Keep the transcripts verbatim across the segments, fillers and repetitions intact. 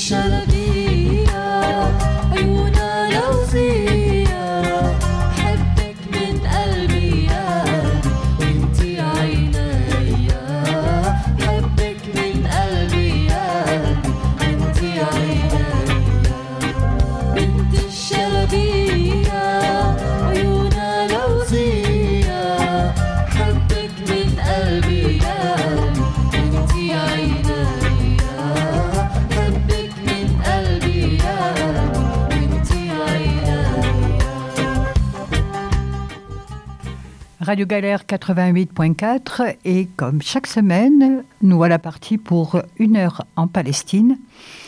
الشلبية عيونها لوزية حبك من قلبي يا انتي عينيا حبك من قلبي يا انتي عينيا بنت الشلبية عيونها لوزية حبك من قلبي يا انتي عينيا حبك من قلبي يا انتي عينيا. Radio Galère quatre-vingt-huit point quatre et comme chaque semaine, nous voilà partis pour une heure en Palestine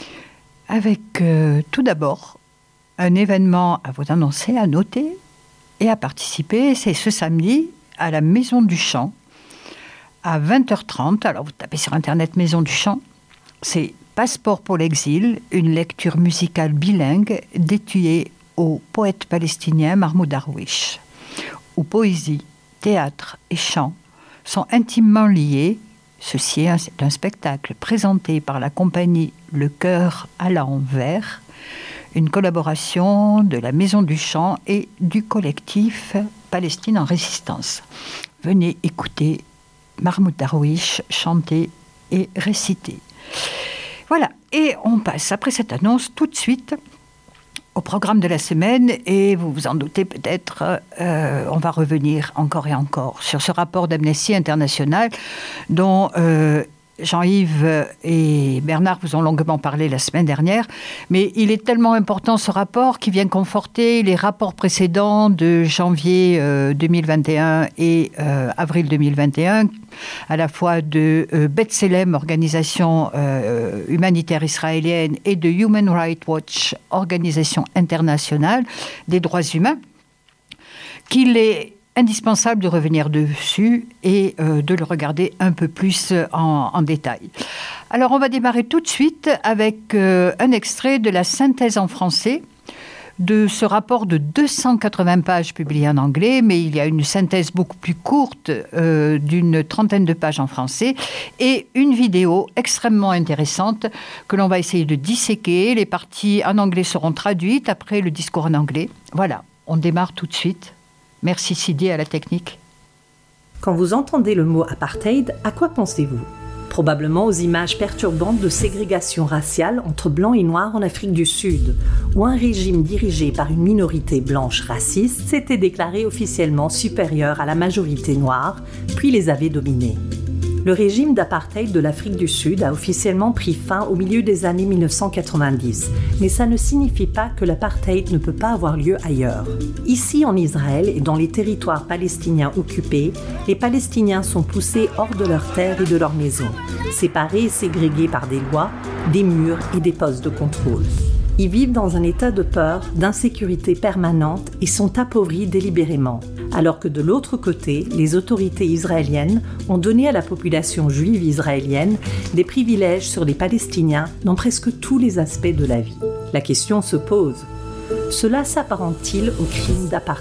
avec euh, tout d'abord un événement à vous annoncer, à noter et à participer. C'est ce samedi à la Maison du Chant à vingt heures trente. Alors vous tapez sur internet Maison du Chant. C'est Passeport pour l'exil, une lecture musicale bilingue dédiée au poète palestinien Mahmoud Darwish, où poésie, théâtre et chant sont intimement liés. Ceci est un spectacle présenté par la compagnie Le Chœur à l'envers, une collaboration de la Maison du Chant et du collectif Palestine en résistance. Venez écouter Mahmoud Darwish chanter et réciter. Voilà, et on passe après cette annonce tout de suite au programme de la semaine, et vous vous en doutez peut-être, euh, on va revenir encore et encore sur ce rapport d'Amnesty International dont euh, Jean-Yves et Bernard vous ont longuement parlé la semaine dernière, mais il est tellement important ce rapport qui vient conforter les rapports précédents de janvier euh, deux mille vingt et un et euh, avril deux mille vingt et un, à la fois de euh, B'Tselem, organisation euh, humanitaire israélienne, et de Human Rights Watch, organisation internationale des droits humains, qu'il est indispensable de revenir dessus et euh, de le regarder un peu plus en, en détail. Alors, on va démarrer tout de suite avec euh, un extrait de la synthèse en français de ce rapport de deux cent quatre-vingts pages publié en anglais, mais il y a une synthèse beaucoup plus courte euh, d'une trentaine de pages en français et une vidéo extrêmement intéressante que l'on va essayer de disséquer. Les parties en anglais seront traduites après le discours en anglais. Voilà, on démarre tout de suite. Merci Sidi à la technique. Quand vous entendez le mot apartheid, à quoi pensez-vous ? Probablement aux images perturbantes de ségrégation raciale entre blancs et noirs en Afrique du Sud, où un régime dirigé par une minorité blanche raciste s'était déclaré officiellement supérieur à la majorité noire, puis les avait dominés. Le régime d'apartheid de l'Afrique du Sud a officiellement pris fin au milieu des années mille neuf cent quatre-vingt-dix, mais ça ne signifie pas que l'apartheid ne peut pas avoir lieu ailleurs. Ici en Israël et dans les territoires palestiniens occupés, les Palestiniens sont poussés hors de leurs terres et de leurs maisons, séparés et ségrégés par des lois, des murs et des postes de contrôle. Ils vivent dans un état de peur, d'insécurité permanente et sont appauvris délibérément, alors que de l'autre côté, les autorités israéliennes ont donné à la population juive israélienne des privilèges sur les Palestiniens dans presque tous les aspects de la vie. La question se pose, cela s'apparente-t-il au crime d'apartheid ?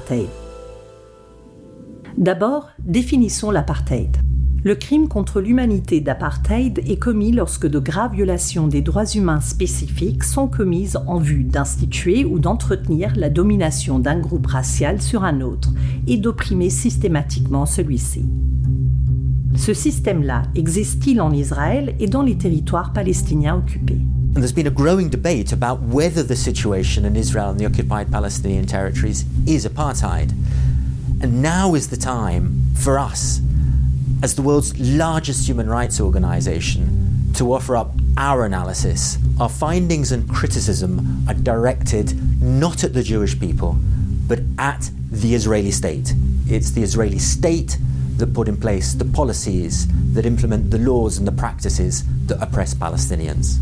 D'abord, définissons l'apartheid. Le crime contre l'humanité d'apartheid est commis lorsque de graves violations des droits humains spécifiques sont commises en vue d'instituer ou d'entretenir la domination d'un groupe racial sur un autre et d'opprimer systématiquement celui-ci. Ce système-là existe-t-il en Israël et dans les territoires palestiniens occupés ? And there's been a growing debate about whether the situation in Israel and the occupied Palestinian territories is apartheid. And now is the time for us, as the world's largest human rights organization, to offer up our analysis. Our findings and criticism are directed not at the Jewish people, but at the Israeli state. It's the Israeli state that put in place the policies that implement the laws and the practices that oppress Palestinians.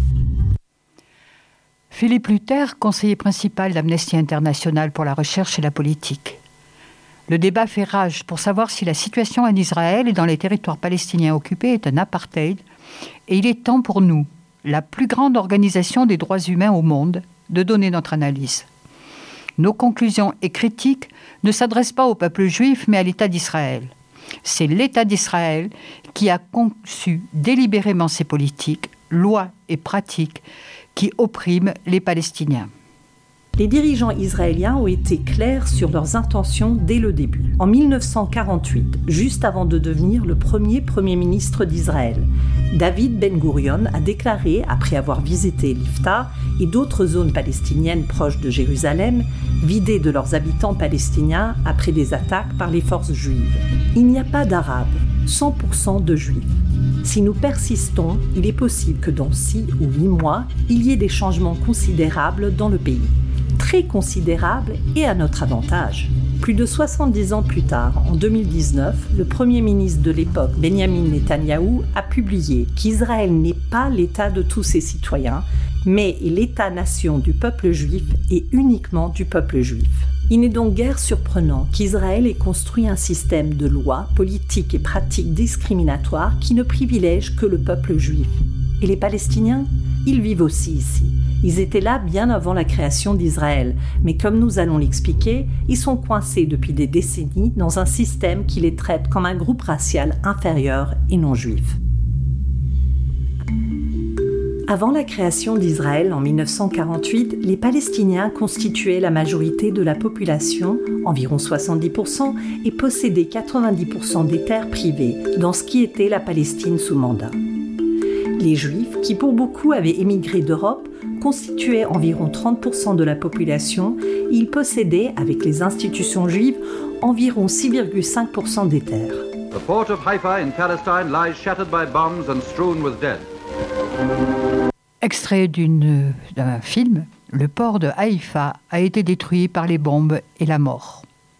Philippe Luther, conseiller principal d'Amnesty International pour la recherche et la politique. Le débat fait rage pour savoir si la situation en Israël et dans les territoires palestiniens occupés est un apartheid, et il est temps pour nous, la plus grande organisation des droits humains au monde, de donner notre analyse. Nos conclusions et critiques ne s'adressent pas au peuple juif, mais à l'État d'Israël. C'est l'État d'Israël qui a conçu délibérément ses politiques, lois et pratiques qui oppriment les Palestiniens. Les dirigeants israéliens ont été clairs sur leurs intentions dès le début. En mille neuf cent quarante-huit, juste avant de devenir le premier Premier ministre d'Israël, David Ben Gurion a déclaré, après avoir visité l'Ifta et d'autres zones palestiniennes proches de Jérusalem, vidées de leurs habitants palestiniens après des attaques par les forces juives. Il n'y a pas d'Arabes, cent pour cent de Juifs. Si nous persistons, il est possible que dans six ou huit mois, il y ait des changements considérables dans le pays. Très considérable et à notre avantage. Plus de soixante-dix ans plus tard, en deux mille dix-neuf, le Premier ministre de l'époque, Benyamin Netanyahou, a publié qu'Israël n'est pas l'État de tous ses citoyens, mais est l'État-nation du peuple juif et uniquement du peuple juif. Il n'est donc guère surprenant qu'Israël ait construit un système de lois, politiques et pratiques discriminatoires qui ne privilègent que le peuple juif. Et les Palestiniens ? Ils vivent aussi ici. Ils étaient là bien avant la création d'Israël, mais comme nous allons l'expliquer, ils sont coincés depuis des décennies dans un système qui les traite comme un groupe racial inférieur et non juif. Avant la création d'Israël en mille neuf cent quarante-huit, les Palestiniens constituaient la majorité de la population, environ soixante-dix pour cent, et possédaient quatre-vingt-dix pour cent des terres privées dans ce qui était la Palestine sous mandat. Les Juifs, qui pour beaucoup avaient émigré d'Europe, constituaient environ trente pour cent de la population et ils possédaient, avec les institutions juives, environ six virgule cinq pour cent des terres. The port of Haifa in Palestine lies shattered by bombs and strewn with dead. Extrait d'une, d'un film, le port de Haïfa a été détruit par les bombes et la mort.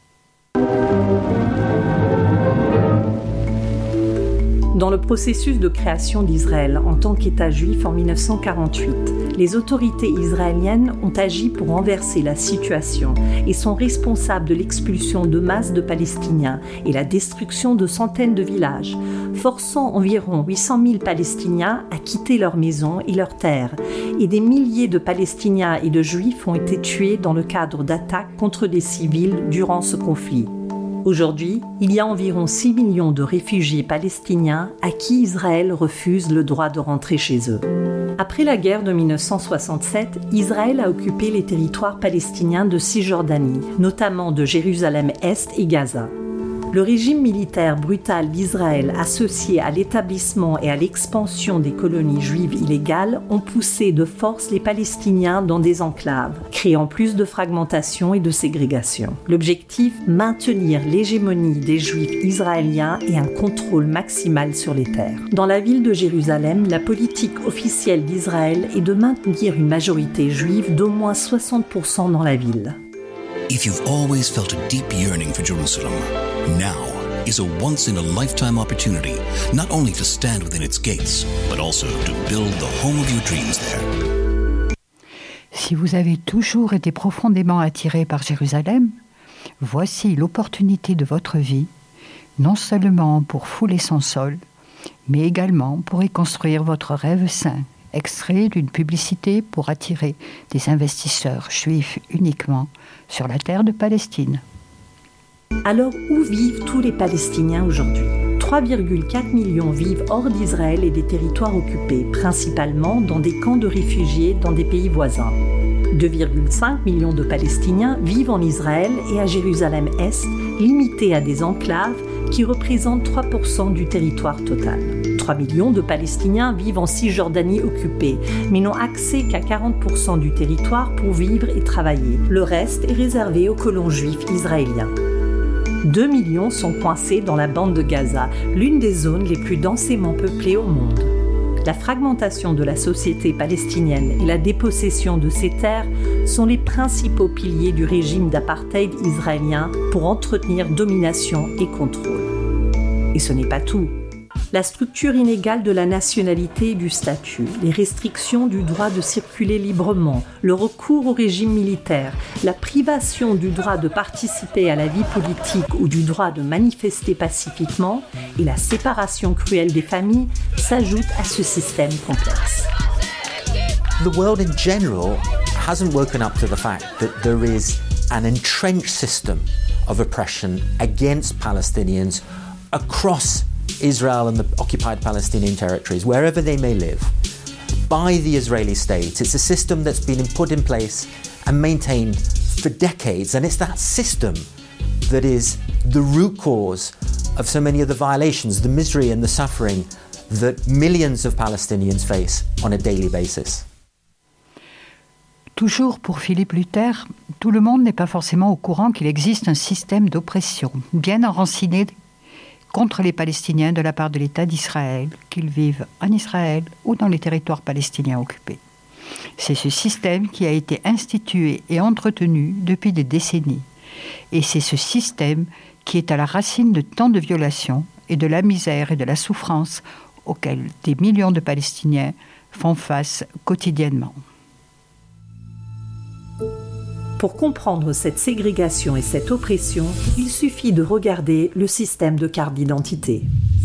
Dans le processus de création d'Israël en tant qu'État juif en mille neuf cent quarante-huit, les autorités israéliennes ont agi pour renverser la situation et sont responsables de l'expulsion de masses de Palestiniens et la destruction de centaines de villages, forçant environ huit cent mille Palestiniens à quitter leurs maisons et leurs terres, et des milliers de Palestiniens et de Juifs ont été tués dans le cadre d'attaques contre des civils durant ce conflit. Aujourd'hui, il y a environ six millions de réfugiés palestiniens à qui Israël refuse le droit de rentrer chez eux. Après la guerre de mille neuf cent soixante-sept, Israël a occupé les territoires palestiniens de Cisjordanie, notamment de Jérusalem-Est et Gaza. Le régime militaire brutal d'Israël, associé à l'établissement et à l'expansion des colonies juives illégales, ont poussé de force les Palestiniens dans des enclaves, créant plus de fragmentation et de ségrégation. L'objectif, maintenir l'hégémonie des Juifs israéliens et un contrôle maximal sur les terres. Dans la ville de Jérusalem, la politique officielle d'Israël est de maintenir une majorité juive d'au moins soixante pour cent dans la ville. If you've always felt a deep yearning for Jerusalem, now is a once-in-a-lifetime opportunity not only to stand within its gates, but also to build the home of your dreams there. Si vous avez toujours été profondément attiré par Jérusalem, voici l'opportunité de votre vie, non seulement pour fouler son sol, mais également pour y construire votre rêve saint. Extrait d'une publicité pour attirer des investisseurs juifs uniquement sur la terre de Palestine. Alors, où vivent tous les Palestiniens aujourd'hui ? trois virgule quatre millions vivent hors d'Israël et des territoires occupés, principalement dans des camps de réfugiés dans des pays voisins. deux virgule cinq millions de Palestiniens vivent en Israël et à Jérusalem-Est, limités à des enclaves qui représentent trois pour cent du territoire total. trois millions de Palestiniens vivent en Cisjordanie occupée, mais n'ont accès qu'à quarante pour cent du territoire pour vivre et travailler. Le reste est réservé aux colons juifs israéliens. deux millions sont coincés dans la bande de Gaza, l'une des zones les plus densément peuplées au monde. La fragmentation de la société palestinienne et la dépossession de ses terres sont les principaux piliers du régime d'apartheid israélien pour entretenir domination et contrôle. Et ce n'est pas tout. La structure inégale de la nationalité et du statut, les restrictions du droit de circuler librement, le recours au régime militaire, la privation du droit de participer à la vie politique ou du droit de manifester pacifiquement et la séparation cruelle des familles s'ajoutent à ce système complexe. The world in general hasn't woken up to the fact that there is an entrenched system of oppression against Palestinians across Israel and the occupied Palestinian territories, wherever they may live. by the Israeli state. It's a system that's been put in place and maintained for decades, and it's that system that is the root cause of so many of the violations, the misery and the suffering that millions of Palestinians face on a daily basis. Toujours pour Philippe Luther, tout le monde n'est pas forcément au courant qu'il existe un système d'oppression bien enraciné contre les Palestiniens de la part de l'État d'Israël, qu'ils vivent en Israël ou dans les territoires palestiniens occupés. C'est ce système qui a été institué et entretenu depuis des décennies. Et c'est ce système qui est à la racine de tant de violations et de la misère et de la souffrance auxquelles des millions de Palestiniens font face quotidiennement. Pour comprendre cette ségrégation et cette oppression, il suffit de regarder le système de carte d'identité.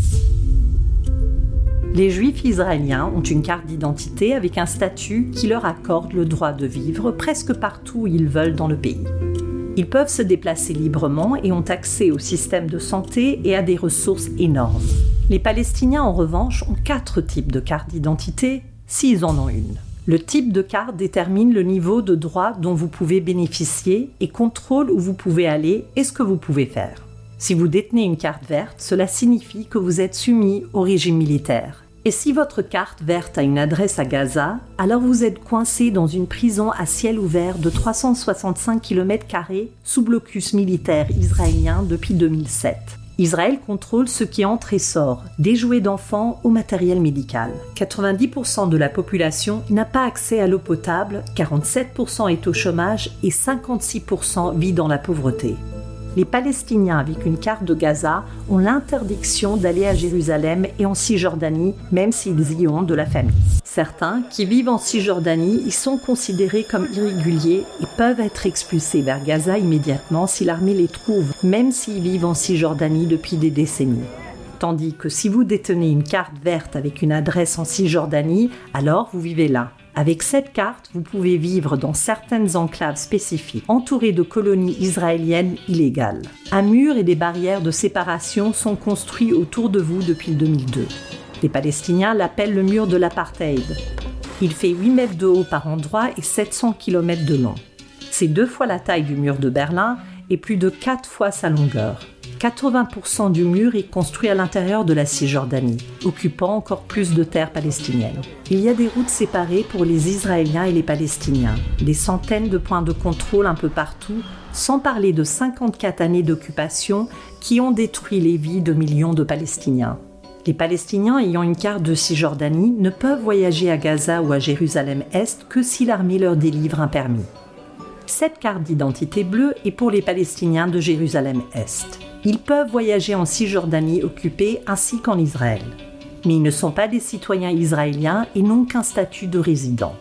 Les Juifs israéliens ont une carte d'identité avec un statut qui leur accorde le droit de vivre presque partout où ils veulent dans le pays. Ils peuvent se déplacer librement et ont accès au système de santé et à des ressources énormes. Les Palestiniens, en revanche, ont quatre types de cartes d'identité, s'ils en ont une. Le type de carte détermine le niveau de droit dont vous pouvez bénéficier et contrôle où vous pouvez aller et ce que vous pouvez faire. Si vous détenez une carte verte, cela signifie que vous êtes soumis au régime militaire. Et si votre carte verte a une adresse à Gaza, alors vous êtes coincé dans une prison à ciel ouvert de trois cent soixante-cinq kilomètres carrés sous blocus militaire israélien depuis deux mille sept. Israël contrôle ce qui entre et sort, des jouets d'enfants au matériel médical. quatre-vingt-dix pour cent de la population n'a pas accès à l'eau potable, quarante-sept pour cent est au chômage et cinquante-six pour cent vit dans la pauvreté. Les Palestiniens avec une carte de Gaza ont l'interdiction d'aller à Jérusalem et en Cisjordanie, même s'ils y ont de la famille. Certains qui vivent en Cisjordanie y sont considérés comme irréguliers et peuvent être expulsés vers Gaza immédiatement si l'armée les trouve, même s'ils vivent en Cisjordanie depuis des décennies. Tandis que si vous détenez une carte verte avec une adresse en Cisjordanie, alors vous vivez là. Avec cette carte, vous pouvez vivre dans certaines enclaves spécifiques, entourées de colonies israéliennes illégales. Un mur et des barrières de séparation sont construits autour de vous depuis deux mille deux. Les Palestiniens l'appellent le mur de l'apartheid. Il fait huit mètres de haut par endroit et sept cents kilomètres de long. C'est deux fois la taille du mur de Berlin et plus de quatre fois sa longueur. quatre-vingts pour cent du mur est construit à l'intérieur de la Cisjordanie, occupant encore plus de terres palestiniennes. Il y a des routes séparées pour les Israéliens et les Palestiniens, des centaines de points de contrôle un peu partout, sans parler de cinquante-quatre années d'occupation qui ont détruit les vies de millions de Palestiniens. Les Palestiniens ayant une carte de Cisjordanie ne peuvent voyager à Gaza ou à Jérusalem-Est que si l'armée leur délivre un permis. Cette carte d'identité bleue est pour les Palestiniens de Jérusalem-Est. Ils peuvent voyager en Cisjordanie occupée ainsi qu'en Israël. Mais ils ne sont pas des citoyens israéliens et n'ont qu'un statut de résident.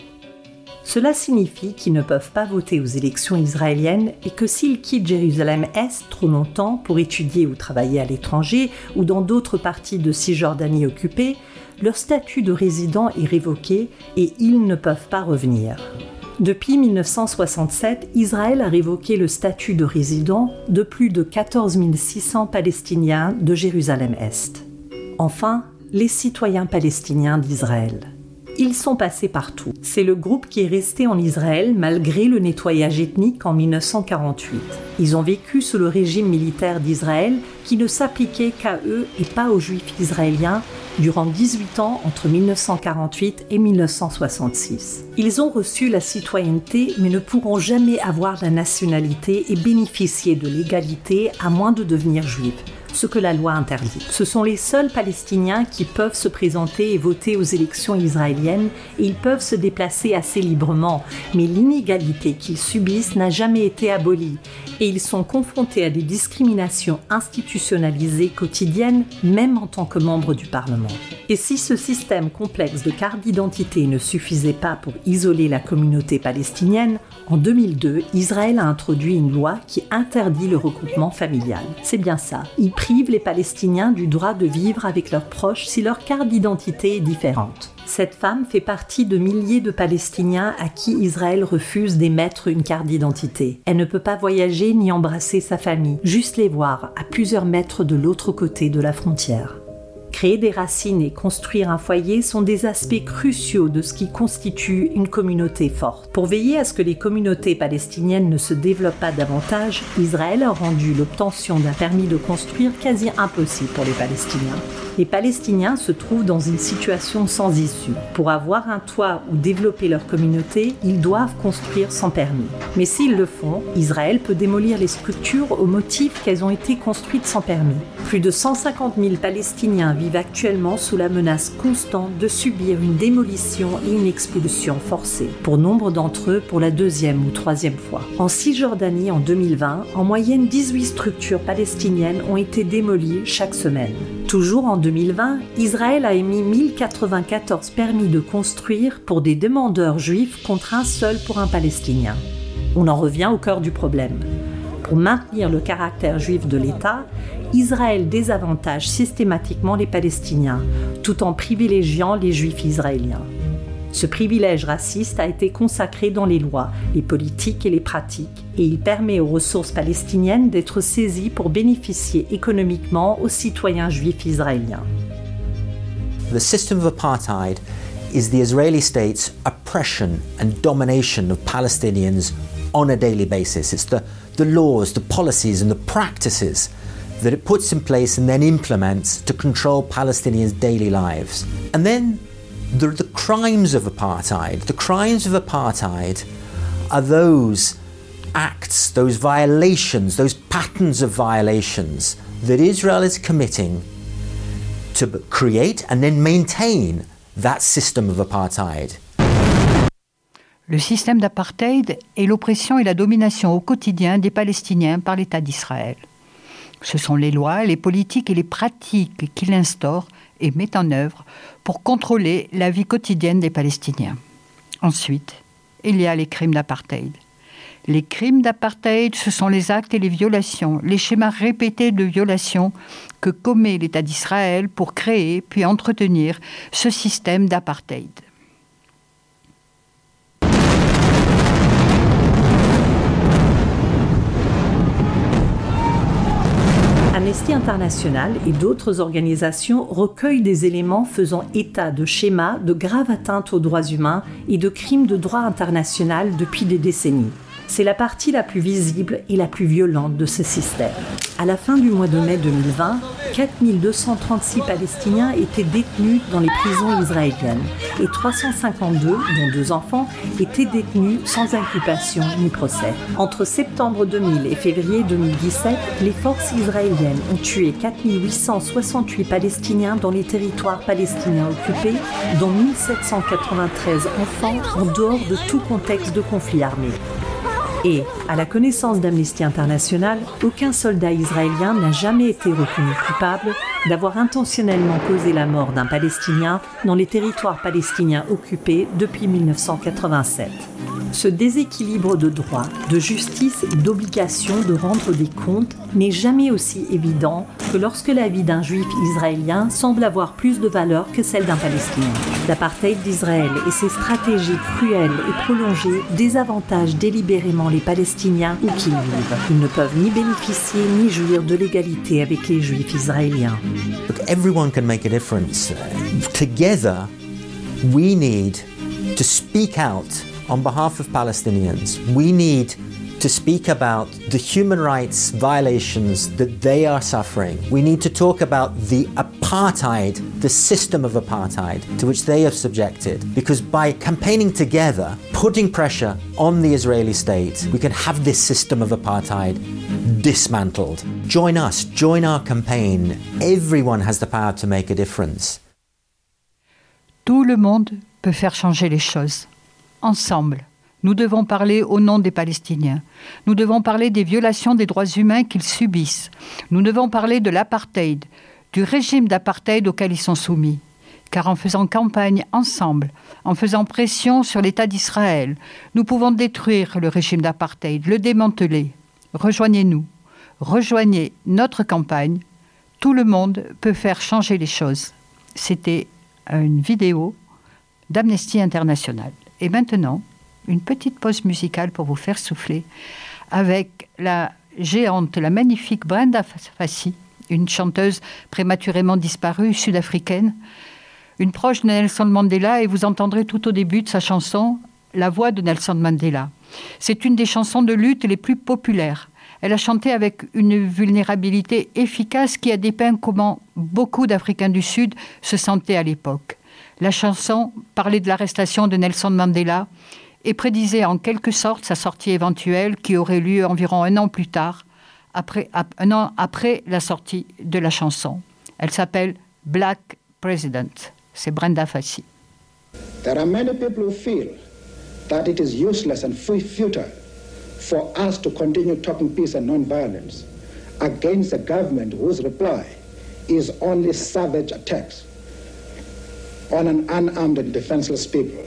Cela signifie qu'ils ne peuvent pas voter aux élections israéliennes et que s'ils quittent Jérusalem-Est trop longtemps pour étudier ou travailler à l'étranger ou dans d'autres parties de Cisjordanie occupée, leur statut de résident est révoqué et ils ne peuvent pas revenir. Depuis mille neuf cent soixante-sept, Israël a révoqué le statut de résident de plus de quatorze mille six cents Palestiniens de Jérusalem-Est. Enfin, les citoyens palestiniens d'Israël. Ils sont passés partout. C'est le groupe qui est resté en Israël malgré le nettoyage ethnique en mille neuf cent quarante-huit. Ils ont vécu sous le régime militaire d'Israël qui ne s'appliquait qu'à eux et pas aux Juifs israéliens durant dix-huit ans entre mille neuf cent quarante-huit et mille neuf cent soixante-six. Ils ont reçu la citoyenneté mais ne pourront jamais avoir la nationalité et bénéficier de l'égalité à moins de devenir juifs, ce que la loi interdit. Ce sont les seuls Palestiniens qui peuvent se présenter et voter aux élections israéliennes et ils peuvent se déplacer assez librement, mais l'inégalité qu'ils subissent n'a jamais été abolie et ils sont confrontés à des discriminations institutionnalisées quotidiennes, même en tant que membres du Parlement. Et si ce système complexe de carte d'identité ne suffisait pas pour isoler la communauté palestinienne, en deux mille deux, Israël a introduit une loi qui interdit le regroupement familial. C'est bien ça. Il prive les Palestiniens du droit de vivre avec leurs proches si leur carte d'identité est différente. Cette femme fait partie de milliers de Palestiniens à qui Israël refuse d'émettre une carte d'identité. Elle ne peut pas voyager ni embrasser sa famille, juste les voir à plusieurs mètres de l'autre côté de la frontière. Créer des racines et construire un foyer sont des aspects cruciaux de ce qui constitue une communauté forte. Pour veiller à ce que les communautés palestiniennes ne se développent pas davantage, Israël a rendu l'obtention d'un permis de construire quasi impossible pour les Palestiniens. Les Palestiniens se trouvent dans une situation sans issue. Pour avoir un toit ou développer leur communauté, ils doivent construire sans permis. Mais s'ils le font, Israël peut démolir les structures au motif qu'elles ont été construites sans permis. Plus de cent cinquante mille Palestiniens vivent actuellement sous la menace constante de subir une démolition et une expulsion forcée. Pour nombre d'entre eux, pour la deuxième ou troisième fois. En Cisjordanie, en deux mille vingt, en moyenne dix-huit structures palestiniennes ont été démolies chaque semaine. Toujours en deux mille vingt, Israël a émis mille quatre-vingt-quatorze permis de construire pour des demandeurs juifs contre un seul pour un Palestinien. On en revient au cœur du problème. Pour maintenir le caractère juif de l'État, Israël désavantage systématiquement les Palestiniens, tout en privilégiant les Juifs israéliens. Ce privilège raciste a été consacré dans les lois, les politiques et les pratiques, et il permet aux ressources palestiniennes d'être saisies pour bénéficier économiquement aux citoyens juifs israéliens. The system of apartheid is the Israeli state's oppression and domination of Palestinians on a daily basis. It's the, the laws, the policies and the practices that it puts in place and then implements to control Palestinians' daily lives. And then the, the crimes of apartheid. The crimes of apartheid are those acts, those violations, those patterns of violations that Israel is committing to create and then maintain that system of apartheid. Le système d'apartheid est l'oppression et la domination au quotidien des Palestiniens par l'État d'Israël. Ce sont les lois, les politiques et les pratiques qu'il instaure et met en œuvre pour contrôler la vie quotidienne des Palestiniens. Ensuite, il y a les crimes d'apartheid. Les crimes d'apartheid, ce sont les actes et les violations, les schémas répétés de violations que commet l'État d'Israël pour créer puis entretenir ce système d'apartheid. Amnesty International et d'autres organisations recueillent des éléments faisant état de schémas de graves atteintes aux droits humains et de crimes de droit international depuis des décennies. C'est la partie la plus visible et la plus violente de ce système. À la fin du mois de mai deux mille vingt, quatre mille deux cent trente-six Palestiniens étaient détenus dans les prisons israéliennes et trois cent cinquante-deux, dont deux enfants, étaient détenus sans inculpation ni procès. Entre septembre deux mille et février deux mille dix-sept, les forces israéliennes ont tué quatre mille huit cent soixante-huit Palestiniens dans les territoires palestiniens occupés, dont mille sept cent quatre-vingt-treize enfants en dehors de tout contexte de conflit armé. Et, à la connaissance d'Amnesty International, aucun soldat israélien n'a jamais été reconnu coupable d'avoir intentionnellement causé la mort d'un Palestinien dans les territoires palestiniens occupés depuis mille neuf cent quatre-vingt-sept. Ce déséquilibre de droit, de justice et d'obligation de rendre des comptes n'est jamais aussi évident que lorsque la vie d'un juif israélien semble avoir plus de valeur que celle d'un Palestinien. L'apartheid d'Israël et ses stratégies cruelles et prolongées désavantagent délibérément les Palestiniens où qu'ils vivent. Ils ne peuvent ni bénéficier ni jouir de l'égalité avec les juifs israéliens. Look, everyone can make a difference. Together, we need to speak out on behalf of Palestinians. We need to speak about the human rights violations that they are suffering. We need to talk about the apartheid, the system of apartheid to which they are subjected. Because by campaigning together, putting pressure on the Israeli state, we can have this system of apartheid dismantled. Join us, join our campaign. Everyone has the power to make a difference. Tout le monde peut faire changer les choses. Ensemble, nous devons parler au nom des Palestiniens. Nous devons parler des violations des droits humains qu'ils subissent. Nous devons parler de l'apartheid, du régime d'apartheid auquel ils sont soumis. Car en faisant campagne ensemble, en faisant pression sur l'État d'Israël, nous pouvons détruire le régime d'apartheid, le démanteler. Rejoignez-nous, rejoignez notre campagne. Tout le monde peut faire changer les choses. C'était une vidéo d'Amnesty International. Et maintenant, une petite pause musicale pour vous faire souffler avec la géante, la magnifique Brenda Fassi une chanteuse prématurément disparue, sud-africaine, une proche de Nelson Mandela, et vous entendrez tout au début de sa chanson la voix de Nelson Mandela. C'est une des chansons de lutte les plus populaires. Elle a chanté avec une vulnérabilité efficace qui a dépeint comment beaucoup d'Africains du Sud se sentaient à l'époque. La chanson parlait de l'arrestation de Nelson Mandela et prédisait en quelque sorte sa sortie éventuelle qui aurait lieu environ un an plus tard, après, un an après la sortie de la chanson. Elle s'appelle Black President. C'est Brenda Fassie. There are many people who feel that it is useless and futile for us to continue talking peace and non-violence against a government whose reply is only savage attacks on an unarmed and defenseless people.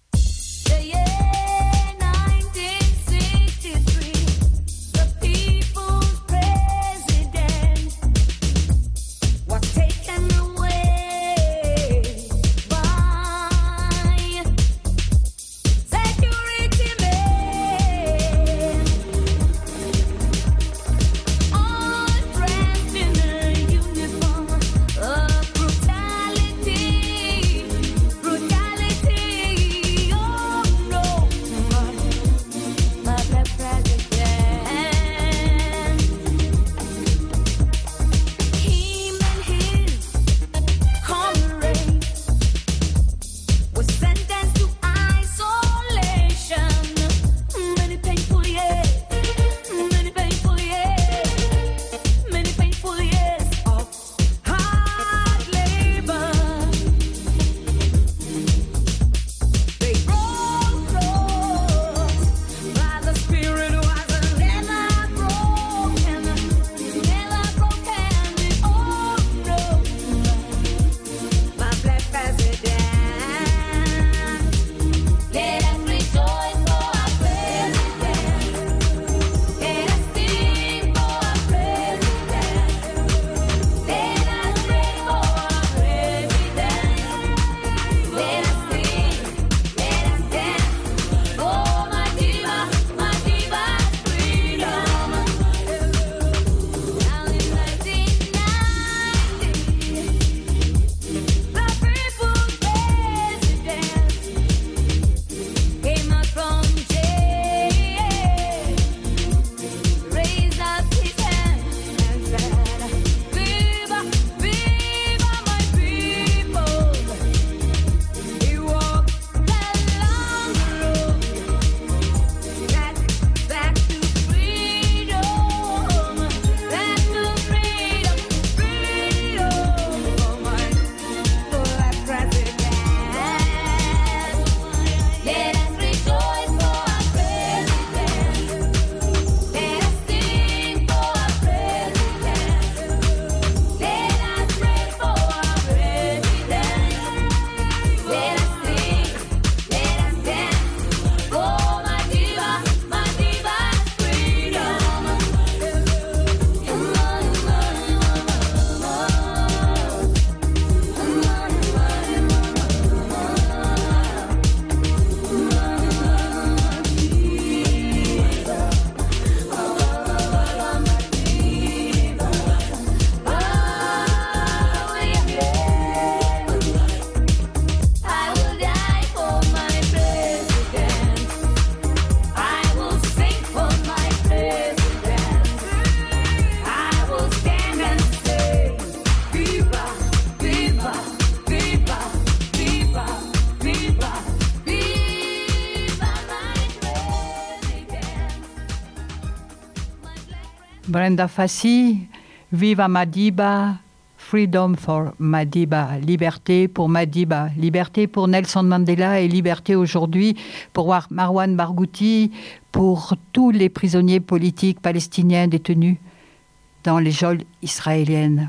Brenda Fassie, Viva Madiba, Freedom for Madiba, liberté pour Madiba, liberté pour Nelson Mandela et liberté aujourd'hui pour Marwan Barghouti, pour tous les prisonniers politiques palestiniens détenus dans les geôles israéliennes.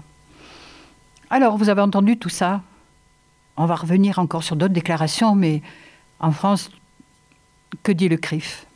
Alors, vous avez entendu tout ça. On va revenir encore sur d'autres déclarations, mais en France, que dit le C R I F,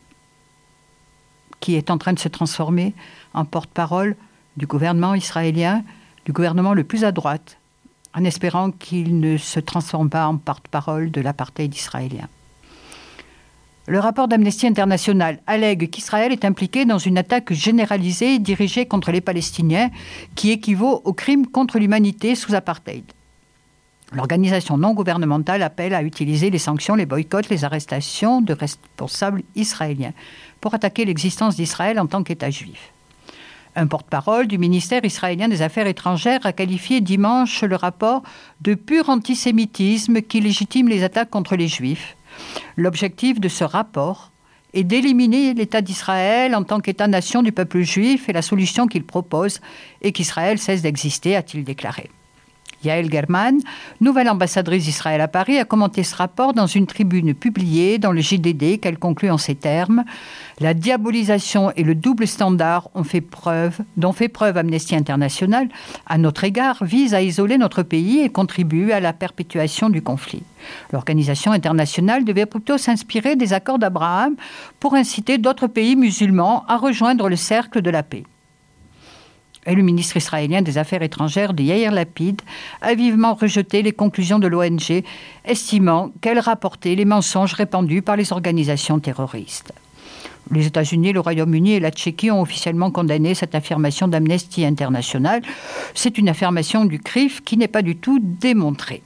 qui est en train de se transformer en porte-parole du gouvernement israélien, du gouvernement le plus à droite, en espérant qu'il ne se transforme pas en porte-parole de l'apartheid israélien. Le rapport d'Amnesty International allègue qu'Israël est impliqué dans une attaque généralisée dirigée contre les Palestiniens qui équivaut au crime contre l'humanité sous apartheid. L'organisation non gouvernementale appelle à utiliser les sanctions, les boycotts, les arrestations de responsables israéliens pour attaquer l'existence d'Israël en tant qu'État juif. Un porte-parole du ministère israélien des Affaires étrangères a qualifié dimanche le rapport de pur antisémitisme qui légitime les attaques contre les Juifs. L'objectif de ce rapport est d'éliminer l'État d'Israël en tant qu'État-nation du peuple juif et la solution qu'il propose est qu'Israël cesse d'exister, a-t-il déclaré. Yael German, nouvelle ambassadrice d'Israël à Paris, a commenté ce rapport dans une tribune publiée dans le J D D qu'elle conclut en ces termes. La diabolisation et le double standard ont fait preuve, dont fait preuve Amnesty International à notre égard visent à isoler notre pays et contribuent à la perpétuation du conflit. L'organisation internationale devait plutôt s'inspirer des accords d'Abraham pour inciter d'autres pays musulmans à rejoindre le cercle de la paix. Et le ministre israélien des Affaires étrangères de Yair Lapid a vivement rejeté les conclusions de l'O N G, estimant qu'elles rapportaient les mensonges répandus par les organisations terroristes. Les États-Unis, le Royaume-Uni et la Tchéquie ont officiellement condamné cette affirmation d'Amnesty International. C'est une affirmation du C R I F qui n'est pas du tout démontrée.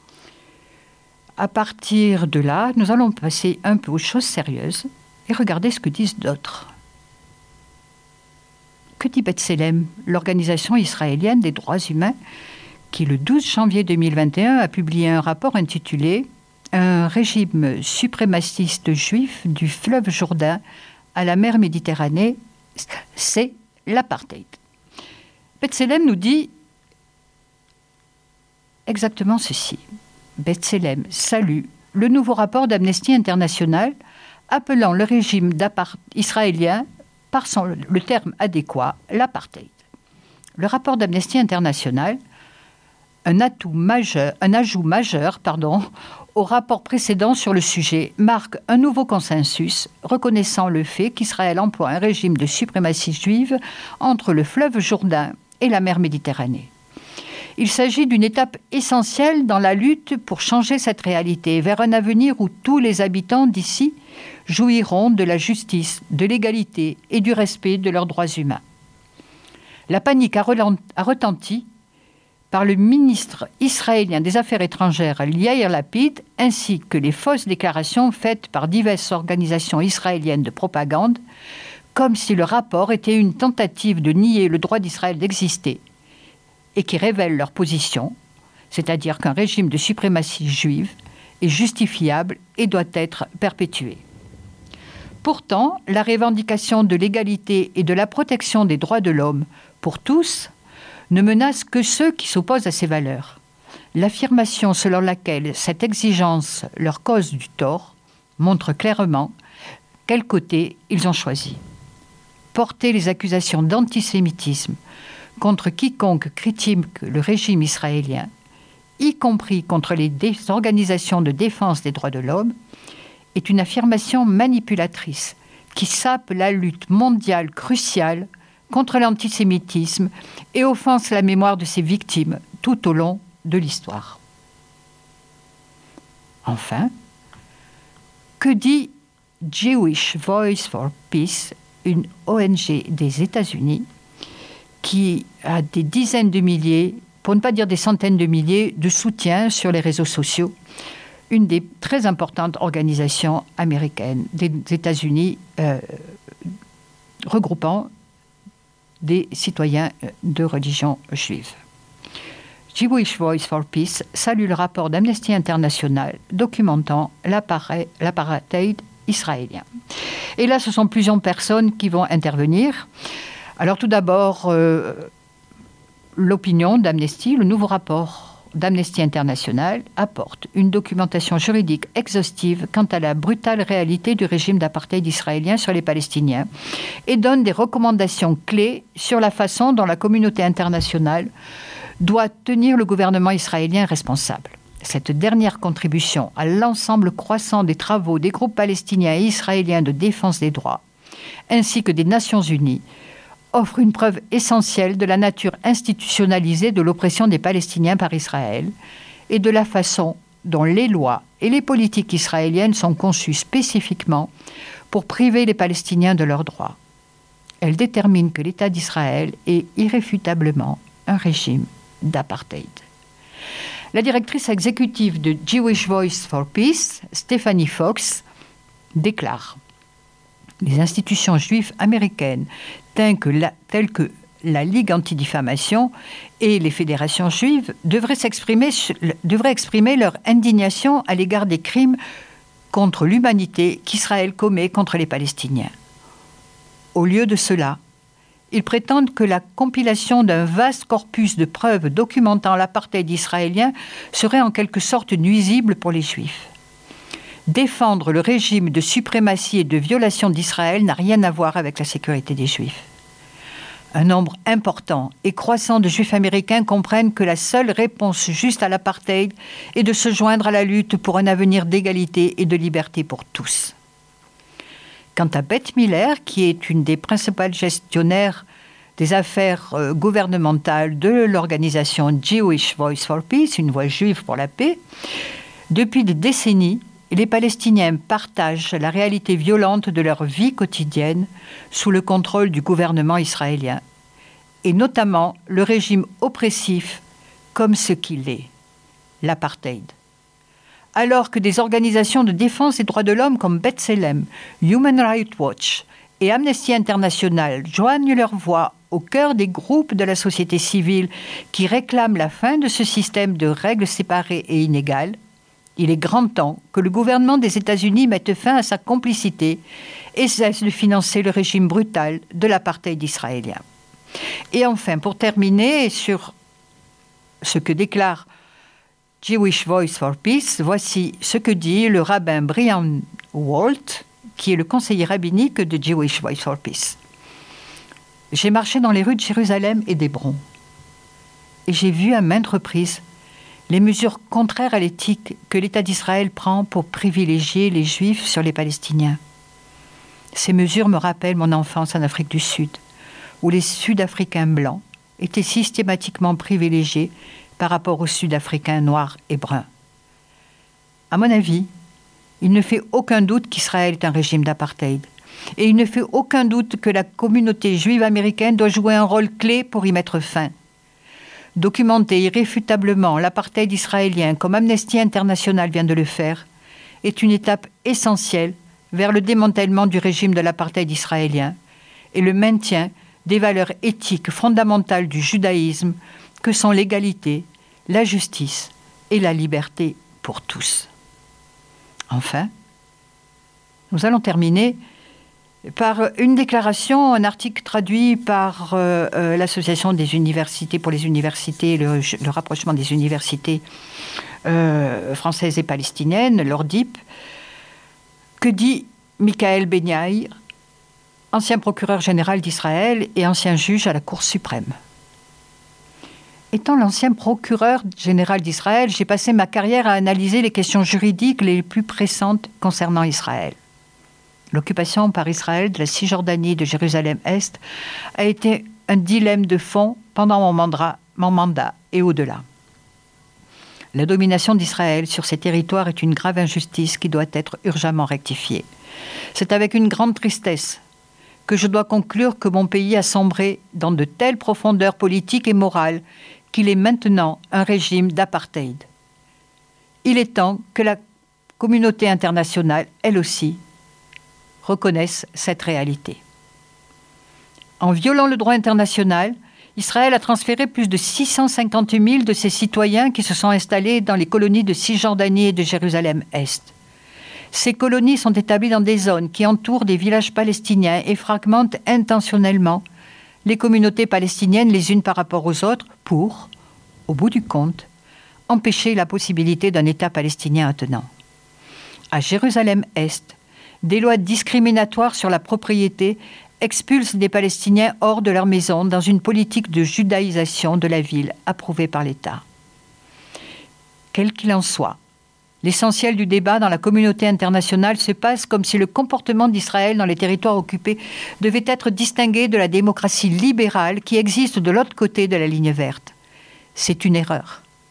À partir de là, nous allons passer un peu aux choses sérieuses et regarder ce que disent d'autres. Que dit B'Tselem, l'organisation israélienne des droits humains, qui le douze janvier deux mille vingt et un a publié un rapport intitulé « Un régime suprémaciste juif du fleuve Jourdain à la mer Méditerranée, c'est l'apartheid ». B'Tselem nous dit exactement ceci. B'Tselem salue le nouveau rapport d'Amnesty International appelant le régime israélien par son, le terme adéquat, l'apartheid. Le rapport d'Amnesty International, un atout majeur, un ajout majeur pardon, au rapport précédent sur le sujet, marque un nouveau consensus reconnaissant le fait qu'Israël emploie un régime de suprématie juive entre le fleuve Jourdain et la mer Méditerranée. Il s'agit d'une étape essentielle dans la lutte pour changer cette réalité vers un avenir où tous les habitants d'ici jouiront de la justice, de l'égalité et du respect de leurs droits humains. La panique a retenti par le ministre israélien des Affaires étrangères Yair Lapid, ainsi que les fausses déclarations faites par diverses organisations israéliennes de propagande, comme si le rapport était une tentative de nier le droit d'Israël d'exister, et qui révèlent leur position, c'est-à-dire qu'un régime de suprématie juive est justifiable et doit être perpétué. Pourtant, la revendication de l'égalité et de la protection des droits de l'homme pour tous ne menace que ceux qui s'opposent à ces valeurs. L'affirmation selon laquelle cette exigence leur cause du tort montre clairement quel côté ils ont choisi. Porter les accusations d'antisémitisme contre quiconque critique le régime israélien, y compris contre les dé- organisations de défense des droits de l'homme, est une affirmation manipulatrice qui sape la lutte mondiale cruciale contre l'antisémitisme et offense la mémoire de ses victimes tout au long de l'histoire. Enfin, que dit Jewish Voice for Peace, une O N G des États-Unis, qui a des dizaines de milliers, pour ne pas dire des centaines de milliers, de soutiens sur les réseaux sociaux, une des très importantes organisations américaines des États-Unis euh, regroupant des citoyens de religion juive. Jewish Voice for Peace salue le rapport d'Amnesty International documentant l'apartheid israélien. Et là, ce sont plusieurs personnes qui vont intervenir. Alors tout d'abord, euh, l'opinion d'Amnesty, le nouveau rapport d'Amnesty International apporte une documentation juridique exhaustive quant à la brutale réalité du régime d'apartheid israélien sur les Palestiniens et donne des recommandations clés sur la façon dont la communauté internationale doit tenir le gouvernement israélien responsable. Cette dernière contribution à l'ensemble croissant des travaux des groupes palestiniens et israéliens de défense des droits, ainsi que des Nations Unies, offre une preuve essentielle de la nature institutionnalisée de l'oppression des Palestiniens par Israël et de la façon dont les lois et les politiques israéliennes sont conçues spécifiquement pour priver les Palestiniens de leurs droits. Elle détermine que l'État d'Israël est irréfutablement un régime d'apartheid. La directrice exécutive de Jewish Voice for Peace, Stephanie Fox, déclare « Les institutions juives américaines telles que la, telles que la Ligue anti-diffamation et les fédérations juives devraient, s'exprimer, devraient exprimer leur indignation à l'égard des crimes contre l'humanité qu'Israël commet contre les Palestiniens. Au lieu de cela, ils prétendent que la compilation d'un vaste corpus de preuves documentant l'apartheid israélien serait en quelque sorte nuisible pour les Juifs. Défendre le régime de suprématie et de violation d'Israël n'a rien à voir avec la sécurité des Juifs. Un nombre important et croissant de Juifs américains comprennent que la seule réponse juste à l'apartheid est de se joindre à la lutte pour un avenir d'égalité et de liberté pour tous. Quant à Beth Miller, qui est une des principales gestionnaires des affaires euh, gouvernementales de l'organisation Jewish Voice for Peace, une voix juive pour la paix, depuis des décennies, les Palestiniens partagent la réalité violente de leur vie quotidienne sous le contrôle du gouvernement israélien, et notamment le régime oppressif comme ce qu'il est, l'apartheid. Alors que des organisations de défense des droits de l'homme comme B'Tselem, Human Rights Watch et Amnesty International joignent leur voix au cœur des groupes de la société civile qui réclament la fin de ce système de règles séparées et inégales, il est grand temps que le gouvernement des États-Unis mette fin à sa complicité et cesse de financer le régime brutal de l'apartheid israélien. Et enfin, pour terminer sur ce que déclare Jewish Voice for Peace, voici ce que dit le rabbin Brian Walt, qui est le conseiller rabbinique de Jewish Voice for Peace. « J'ai marché dans les rues de Jérusalem et d'Hébron, et j'ai vu à maintes reprises les mesures contraires à l'éthique que l'État d'Israël prend pour privilégier les Juifs sur les Palestiniens. Ces mesures me rappellent mon enfance en Afrique du Sud, où les Sud-Africains blancs étaient systématiquement privilégiés par rapport aux Sud-Africains noirs et bruns. À mon avis, il ne fait aucun doute qu'Israël est un régime d'apartheid, et il ne fait aucun doute que la communauté juive américaine doit jouer un rôle clé pour y mettre fin. Documenter irréfutablement l'apartheid israélien, comme Amnesty International vient de le faire, est une étape essentielle vers le démantèlement du régime de l'apartheid israélien et le maintien des valeurs éthiques fondamentales du judaïsme que sont l'égalité, la justice et la liberté pour tous. Enfin, nous allons terminer par une déclaration, un article traduit par euh, euh, l'Association des universités pour les universités, le, le rapprochement des universités euh, françaises et palestiniennes, l'ORDIP, que dit Michael Benyai, ancien procureur général d'Israël et ancien juge à la Cour suprême. Étant l'ancien procureur général d'Israël, j'ai passé ma carrière à analyser les questions juridiques les plus pressantes concernant Israël. L'occupation par Israël de la Cisjordanie et de Jérusalem-Est a été un dilemme de fond pendant mon mandat, mon mandat et au-delà. La domination d'Israël sur ces territoires est une grave injustice qui doit être urgemment rectifiée. C'est avec une grande tristesse que je dois conclure que mon pays a sombré dans de telles profondeurs politiques et morales qu'il est maintenant un régime d'apartheid. Il est temps que la communauté internationale, elle aussi, reconnaissent cette réalité. En violant le droit international, Israël a transféré plus de six cent cinquante mille de ses citoyens qui se sont installés dans les colonies de Cisjordanie et de Jérusalem-Est. Ces colonies sont établies dans des zones qui entourent des villages palestiniens et fragmentent intentionnellement les communautés palestiniennes les unes par rapport aux autres pour, au bout du compte, empêcher la possibilité d'un État palestinien attenant. À Jérusalem-Est, des lois discriminatoires sur la propriété expulsent des Palestiniens hors de leur maison dans une politique de judaïsation de la ville approuvée par l'État. Quel qu'il en soit, l'essentiel du débat dans la communauté internationale se passe comme si le comportement d'Israël dans les territoires occupés devait être distingué de la démocratie libérale qui existe de l'autre côté de la ligne verte. C'est une erreur.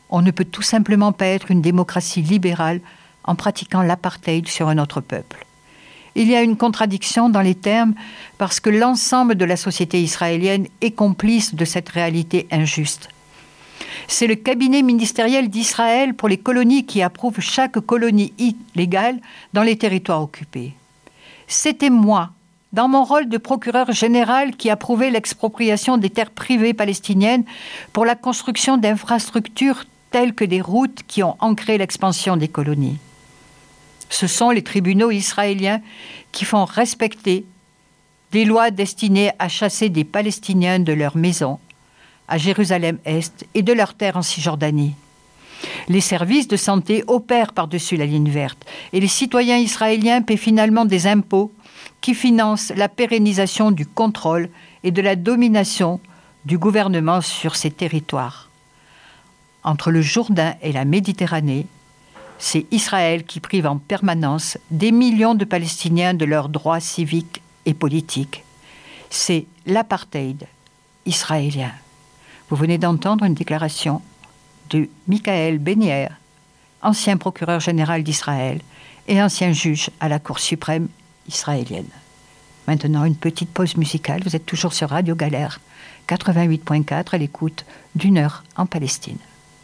On ne peut tout simplement pas être une démocratie libérale en pratiquant l'apartheid sur un autre peuple. Il y a une contradiction dans les termes parce que l'ensemble de la société israélienne est complice de cette réalité injuste. C'est le cabinet ministériel d'Israël pour les colonies qui approuve chaque colonie illégale dans les territoires occupés. C'était moi, dans mon rôle de procureur général, qui approuvait l'expropriation des terres privées palestiniennes pour la construction d'infrastructures telles que des routes qui ont ancré l'expansion des colonies. Ce sont les tribunaux israéliens qui font respecter des lois destinées à chasser des Palestiniens de leurs maisons à Jérusalem-Est et de leurs terres en Cisjordanie. Les services de santé opèrent par-dessus la ligne verte et les citoyens israéliens paient finalement des impôts qui financent la pérennisation du contrôle et de la domination du gouvernement sur ces territoires. Entre le Jourdain et la Méditerranée, c'est Israël qui prive en permanence des millions de Palestiniens de leurs droits civiques et politiques. C'est l'apartheid israélien. Vous venez d'entendre une déclaration de Michael Benier, ancien procureur général d'Israël et ancien juge à la Cour suprême israélienne. Maintenant, une petite pause musicale. Vous êtes toujours sur Radio Galère quatre-vingt-huit point quatre à l'écoute d'une heure en Palestine.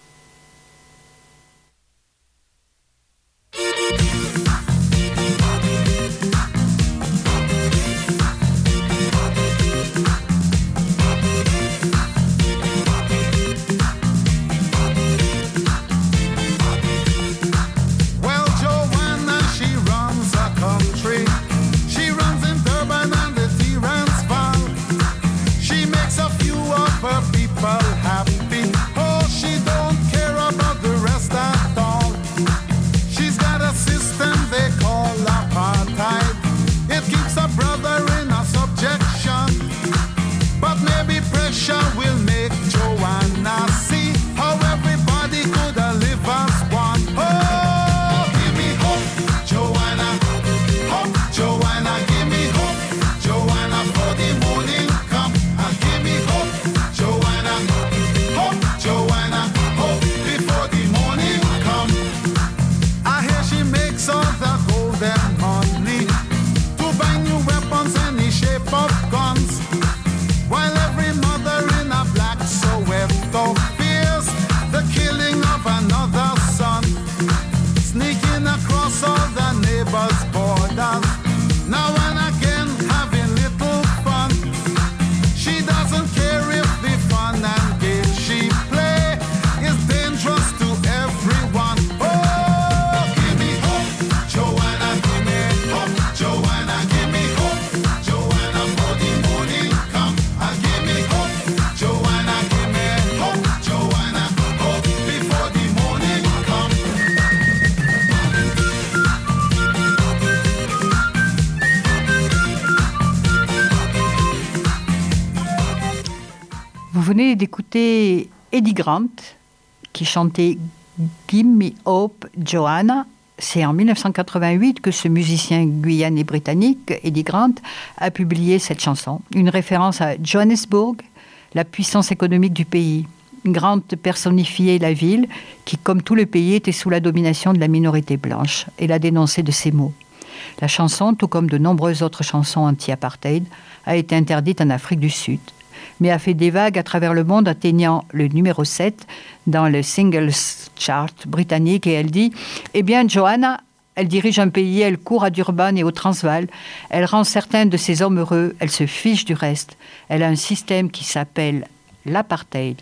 Vous venez d'écouter Eddie Grant qui chantait « Give Me Hope, Joanna ». C'est en dix-neuf cent quatre-vingt-huit que ce musicien guyanais-britannique, Eddie Grant, a publié cette chanson. Une référence à Johannesburg, la puissance économique du pays. Grant personnifiait la ville qui, comme tout le pays, était sous la domination de la minorité blanche et l'a dénoncé de ces mots. La chanson, tout comme de nombreuses autres chansons anti-apartheid, a été interdite en Afrique du Sud, mais a fait des vagues à travers le monde, atteignant le numéro sept dans le Singles Chart britannique. Et elle dit « Eh bien, Joanna, elle dirige un pays, elle court à Durban et au Transvaal, elle rend certains de ses hommes heureux, elle se fiche du reste. Elle a un système qui s'appelle l'apartheid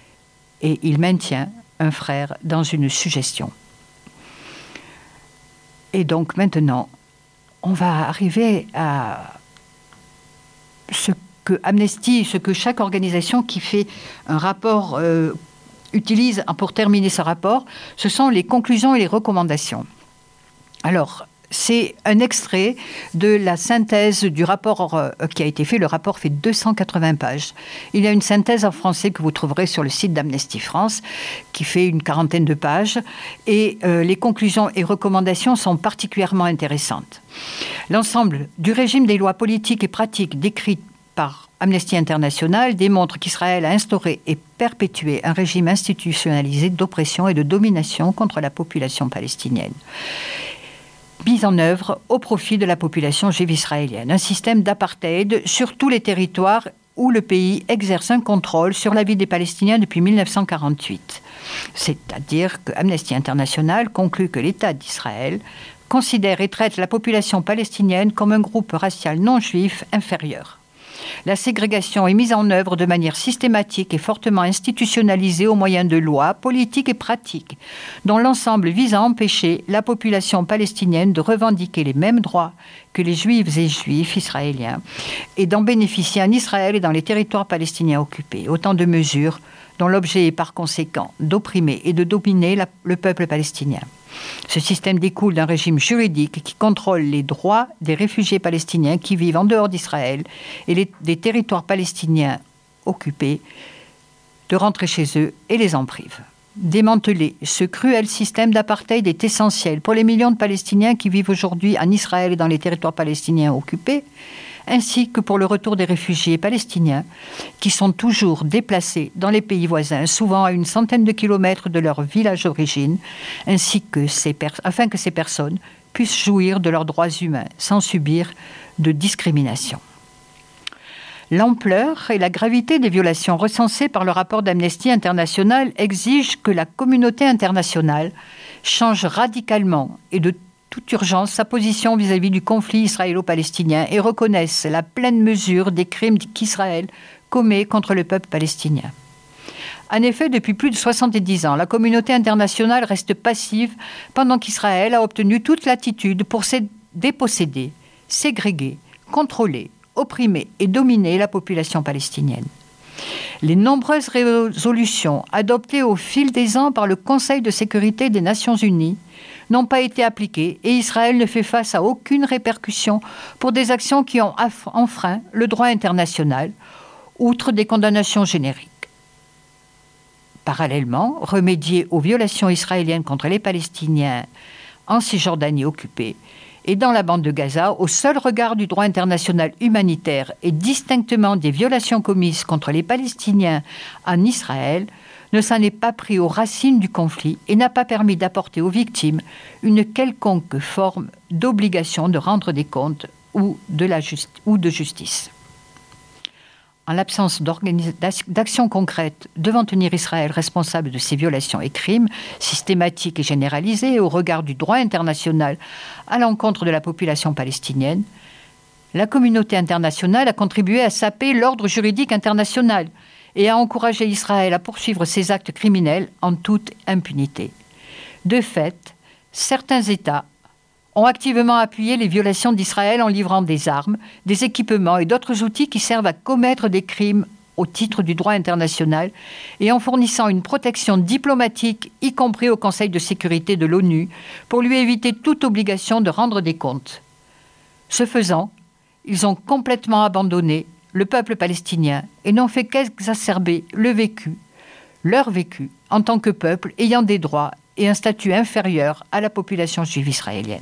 et il maintient un frère dans une suggestion. » Et donc maintenant, on va arriver à ce que Amnesty, ce que chaque organisation qui fait un rapport euh, utilise pour terminer ce rapport, ce sont les conclusions et les recommandations. Alors, c'est un extrait de la synthèse du rapport euh, qui a été fait. Le rapport fait deux cent quatre-vingts pages. Il y a une synthèse en français que vous trouverez sur le site d'Amnesty France qui fait une quarantaine de pages. Et euh, les conclusions et recommandations sont particulièrement intéressantes. L'ensemble du régime des lois politiques et pratiques décrites par Amnesty International démontre qu'Israël a instauré et perpétué un régime institutionnalisé d'oppression et de domination contre la population palestinienne, mis en œuvre au profit de la population juive israélienne. Un système d'apartheid sur tous les territoires où le pays exerce un contrôle sur la vie des Palestiniens depuis mille neuf cent quarante-huit. C'est-à-dire que Amnesty International conclut que l'État d'Israël considère et traite la population palestinienne comme un groupe racial non juif inférieur. La ségrégation est mise en œuvre de manière systématique et fortement institutionnalisée au moyen de lois politiques et pratiques, dont l'ensemble vise à empêcher la population palestinienne de revendiquer les mêmes droits que les juifs et juifs israéliens et d'en bénéficier en Israël et dans les territoires palestiniens occupés. Autant de mesures dont l'objet est par conséquent d'opprimer et de dominer la, le peuple palestinien. Ce système découle d'un régime juridique qui contrôle les droits des réfugiés palestiniens qui vivent en dehors d'Israël et les, des territoires palestiniens occupés de rentrer chez eux et les en prive. Démanteler ce cruel système d'apartheid est essentiel pour les millions de Palestiniens qui vivent aujourd'hui en Israël et dans les territoires palestiniens occupés, ainsi que pour le retour des réfugiés palestiniens qui sont toujours déplacés dans les pays voisins, souvent à une centaine de kilomètres de leur village d'origine, ainsi que ces per- afin que ces personnes puissent jouir de leurs droits humains sans subir de discrimination. L'ampleur et la gravité des violations recensées par le rapport d'Amnesty International exigent que la communauté internationale change radicalement et de toute urgence sa position vis-à-vis du conflit israélo-palestinien et reconnaisse la pleine mesure des crimes qu'Israël commet contre le peuple palestinien. En effet, depuis plus de soixante-dix ans, la communauté internationale reste passive pendant qu'Israël a obtenu toute latitude pour déposséder, ségréguer, contrôler, opprimer et dominer la population palestinienne. Les nombreuses résolutions adoptées au fil des ans par le Conseil de sécurité des Nations Unies n'ont pas été appliquées et Israël ne fait face à aucune répercussion pour des actions qui ont enfreint le droit international, outre des condamnations génériques. Parallèlement, remédier aux violations israéliennes contre les Palestiniens en Cisjordanie occupée et dans la bande de Gaza, au seul regard du droit international humanitaire et distinctement des violations commises contre les Palestiniens en Israël, ne s'en est pas pris aux racines du conflit et n'a pas permis d'apporter aux victimes une quelconque forme d'obligation de rendre des comptes ou de, la justi- ou de justice. En l'absence d'action concrète devant tenir Israël responsable de ces violations et crimes systématiques et généralisés au regard du droit international à l'encontre de la population palestinienne, la communauté internationale a contribué à saper l'ordre juridique international et a encouragé Israël à poursuivre ses actes criminels en toute impunité. De fait, certains États ont activement appuyé les violations d'Israël en livrant des armes, des équipements et d'autres outils qui servent à commettre des crimes au titre du droit international et en fournissant une protection diplomatique, y compris au Conseil de sécurité de l'ONU, pour lui éviter toute obligation de rendre des comptes. Ce faisant, ils ont complètement abandonné le peuple palestinien et n'ont fait qu'exacerber le vécu, leur vécu, en tant que peuple ayant des droits et un statut inférieur à la population juive israélienne.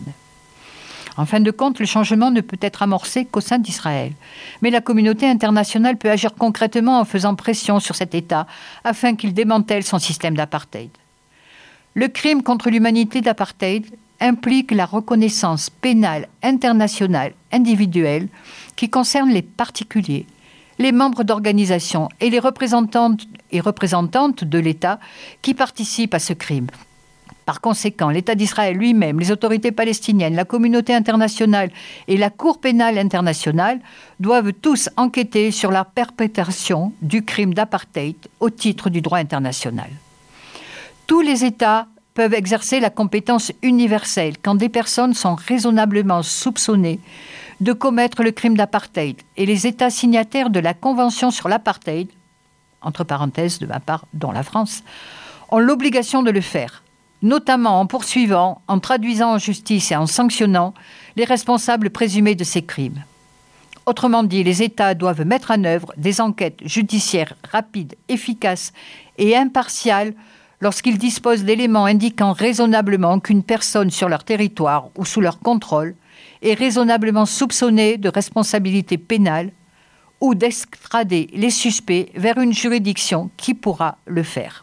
En fin de compte, le changement ne peut être amorcé qu'au sein d'Israël. Mais la communauté internationale peut agir concrètement en faisant pression sur cet État afin qu'il démantèle son système d'apartheid. Le crime contre l'humanité d'apartheid implique la reconnaissance pénale internationale individuelle qui concerne les particuliers, les membres d'organisations et les représentantes et représentantes de l'État qui participent à ce crime. Par conséquent, l'État d'Israël lui-même, les autorités palestiniennes, la communauté internationale et la Cour pénale internationale doivent tous enquêter sur la perpétration du crime d'apartheid au titre du droit international. Tous les États peuvent exercer la compétence universelle quand des personnes sont raisonnablement soupçonnées de commettre le crime d'apartheid et les États signataires de la Convention sur l'apartheid, entre parenthèses de ma part, dont la France, ont l'obligation de le faire, notamment en poursuivant, en traduisant en justice et en sanctionnant les responsables présumés de ces crimes. Autrement dit, les États doivent mettre en œuvre des enquêtes judiciaires rapides, efficaces et impartiales lorsqu'ils disposent d'éléments indiquant raisonnablement qu'une personne sur leur territoire ou sous leur contrôle est raisonnablement soupçonnée de responsabilité pénale ou d'extrader les suspects vers une juridiction qui pourra le faire.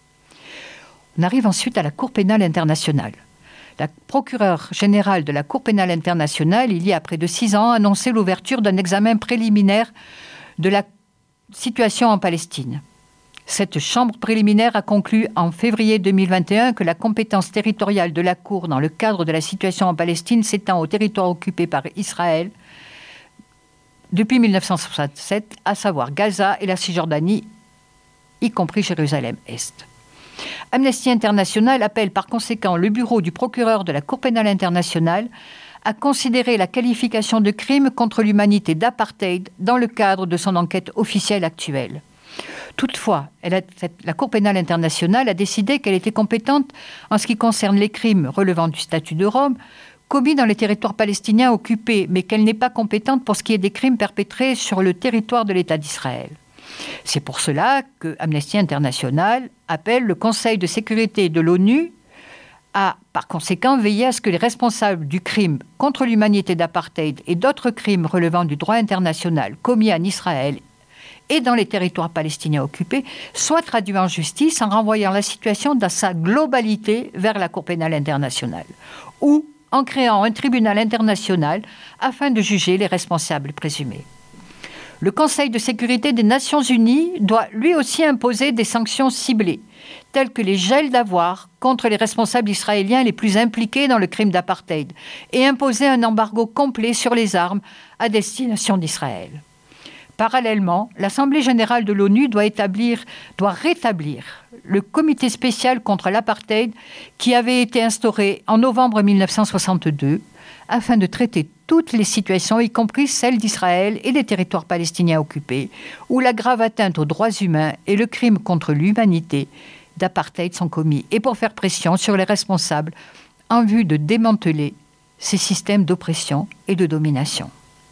On arrive ensuite à la Cour pénale internationale. La procureure générale de la Cour pénale internationale, il y a près de six ans, a annoncé l'ouverture d'un examen préliminaire de la situation en Palestine. Cette chambre préliminaire a conclu en février deux mille vingt et un que la compétence territoriale de la Cour dans le cadre de la situation en Palestine s'étend au territoire occupé par Israël depuis mille neuf cent soixante-sept, à savoir Gaza et la Cisjordanie, y compris Jérusalem-Est. Amnesty International appelle par conséquent le bureau du procureur de la Cour pénale internationale à considérer la qualification de crime contre l'humanité d'apartheid dans le cadre de son enquête officielle actuelle. Toutefois, elle a, la Cour pénale internationale a décidé qu'elle était compétente en ce qui concerne les crimes relevant du statut de Rome commis dans les territoires palestiniens occupés, mais qu'elle n'est pas compétente pour ce qui est des crimes perpétrés sur le territoire de l'État d'Israël. C'est pour cela que Amnesty International appelle le Conseil de sécurité de l'ONU à, par conséquent, veiller à ce que les responsables du crime contre l'humanité d'apartheid et d'autres crimes relevant du droit international commis en Israël et dans les territoires palestiniens occupés soient traduits en justice en renvoyant la situation dans sa globalité vers la Cour pénale internationale ou en créant un tribunal international afin de juger les responsables présumés. Le Conseil de sécurité des Nations Unies doit lui aussi imposer des sanctions ciblées, telles que les gels d'avoirs contre les responsables israéliens les plus impliqués dans le crime d'apartheid, et imposer un embargo complet sur les armes à destination d'Israël. Parallèlement, l'Assemblée générale de l'ONU doit, établir, doit rétablir le comité spécial contre l'apartheid qui avait été instauré en novembre mille neuf cent soixante-deux afin de traiter toutes les situations, y compris celles d'Israël et des territoires palestiniens occupés, où la grave atteinte aux droits humains et le crime contre l'humanité d'apartheid sont commis, et pour faire pression sur les responsables en vue de démanteler ces systèmes d'oppression et de domination.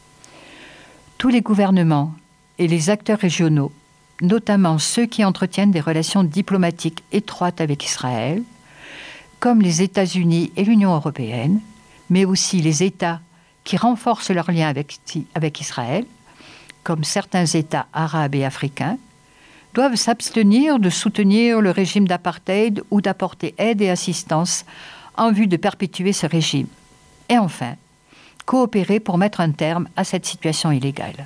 Tous les gouvernements et les acteurs régionaux, notamment ceux qui entretiennent des relations diplomatiques étroites avec Israël, comme les États-Unis et l'Union européenne, mais aussi les États qui renforcent leurs liens avec, avec Israël, comme certains États arabes et africains, doivent s'abstenir de soutenir le régime d'apartheid ou d'apporter aide et assistance en vue de perpétuer ce régime. Et enfin, coopérer pour mettre un terme à cette situation illégale.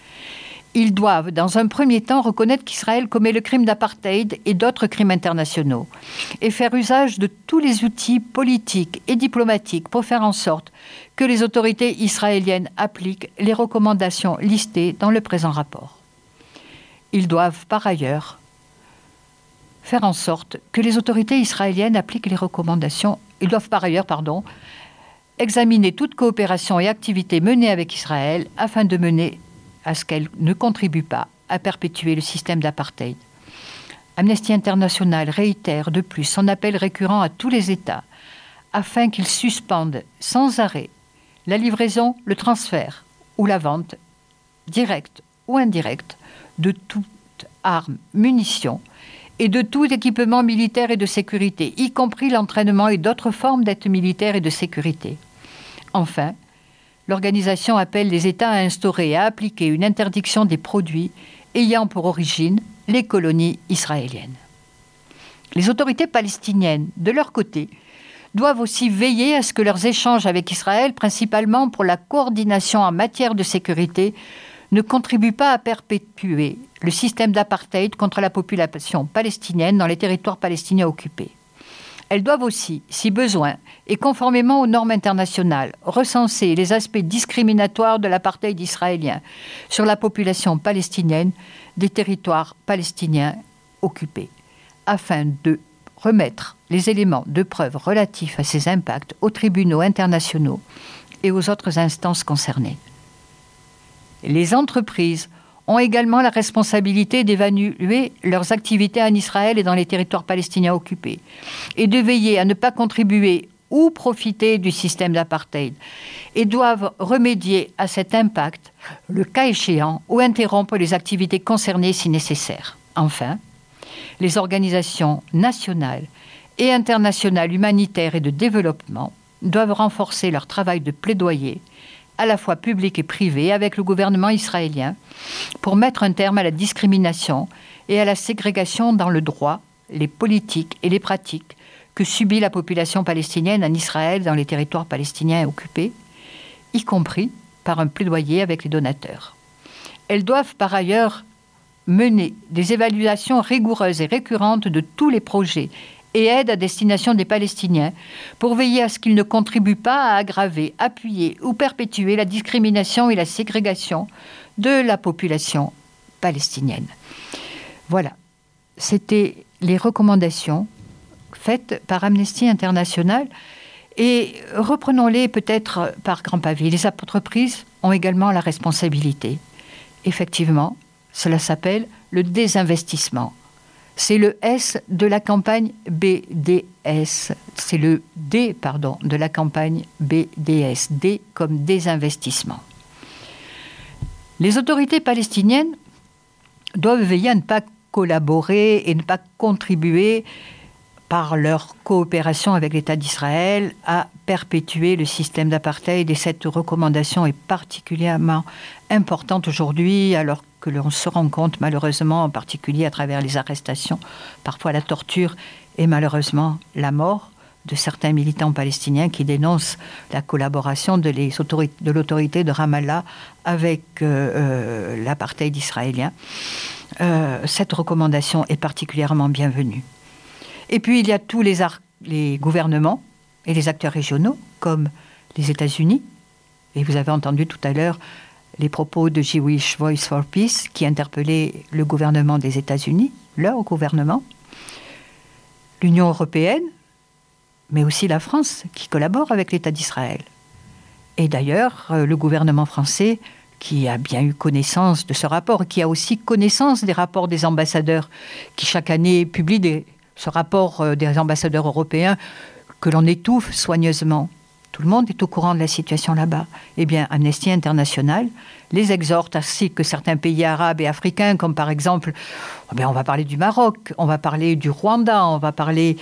Ils doivent, dans un premier temps, reconnaître qu'Israël commet le crime d'apartheid et d'autres crimes internationaux et faire usage de tous les outils politiques et diplomatiques pour faire en sorte que les autorités israéliennes appliquent les recommandations listées dans le présent rapport. Ils doivent, par ailleurs, faire en sorte que les autorités israéliennes appliquent les recommandations. Ils doivent, par ailleurs, pardon, examiner toute coopération et activité menée avec Israël afin de mener à ce qu'elle ne contribue pas à perpétuer le système d'apartheid. Amnesty International réitère de plus son appel récurrent à tous les États afin qu'ils suspendent sans arrêt la livraison, le transfert ou la vente, directe ou indirecte, de toute arme, munitions et de tout équipement militaire et de sécurité, y compris l'entraînement et d'autres formes d'aide militaire et de sécurité. Enfin, l'organisation appelle les États à instaurer et à appliquer une interdiction des produits ayant pour origine les colonies israéliennes. Les autorités palestiniennes, de leur côté, doivent aussi veiller à ce que leurs échanges avec Israël, principalement pour la coordination en matière de sécurité, ne contribuent pas à perpétuer le système d'apartheid contre la population palestinienne dans les territoires palestiniens occupés. Elles doivent aussi, si besoin, et conformément aux normes internationales, recenser les aspects discriminatoires de l'apartheid israélien sur la population palestinienne des territoires palestiniens occupés, afin de remettre les éléments de preuve relatifs à ces impacts aux tribunaux internationaux et aux autres instances concernées. Les entreprises ont également la responsabilité d'évaluer leurs activités en Israël et dans les territoires palestiniens occupés et de veiller à ne pas contribuer ou profiter du système d'apartheid et doivent remédier à cet impact, le cas échéant, ou interrompre les activités concernées si nécessaire. Enfin, les organisations nationales et internationales humanitaires et de développement doivent renforcer leur travail de plaidoyer à la fois publiques et privées, avec le gouvernement israélien, pour mettre un terme à la discrimination et à la ségrégation dans le droit, les politiques et les pratiques que subit la population palestinienne en Israël, dans les territoires palestiniens occupés, y compris par un plaidoyer avec les donateurs. Elles doivent par ailleurs mener des évaluations rigoureuses et récurrentes de tous les projets et aides à destination des Palestiniens pour veiller à ce qu'ils ne contribuent pas à aggraver, appuyer ou perpétuer la discrimination et la ségrégation de la population palestinienne. Voilà, c'était les recommandations faites par Amnesty International et reprenons-les peut-être par grand pavé. Les entreprises ont également la responsabilité. Effectivement, cela s'appelle le désinvestissement. C'est le S de la campagne B D S. C'est le D, pardon, de la campagne B D S. D comme désinvestissement. Les autorités palestiniennes doivent veiller à ne pas collaborer et ne pas contribuer par leur coopération avec l'État d'Israël à perpétuer le système d'apartheid. Et cette recommandation est particulièrement importante aujourd'hui, alors que l'on se rend compte, malheureusement, en particulier à travers les arrestations, parfois la torture et malheureusement la mort de certains militants palestiniens qui dénoncent la collaboration de, les autorités, de l'autorité de Ramallah avec euh, euh, l'apartheid israélien. Euh, cette recommandation est particulièrement bienvenue. Et puis, il y a tous les, ar- les gouvernements et les acteurs régionaux, comme les États-Unis. Et vous avez entendu tout à l'heure les propos de Jewish Voice for Peace, qui interpellait le gouvernement des États-Unis, leur gouvernement, l'Union européenne, mais aussi la France, qui collabore avec l'État d'Israël. Et d'ailleurs, le gouvernement français, qui a bien eu connaissance de ce rapport, qui a aussi connaissance des rapports des ambassadeurs, qui chaque année publient des... ce rapport des ambassadeurs européens que l'on étouffe soigneusement. Tout le monde est au courant de la situation là-bas. Eh bien, Amnesty International les exhorte, ainsi que certains pays arabes et africains, comme par exemple, eh bien, on va parler du Maroc, on va parler du Rwanda, on va parler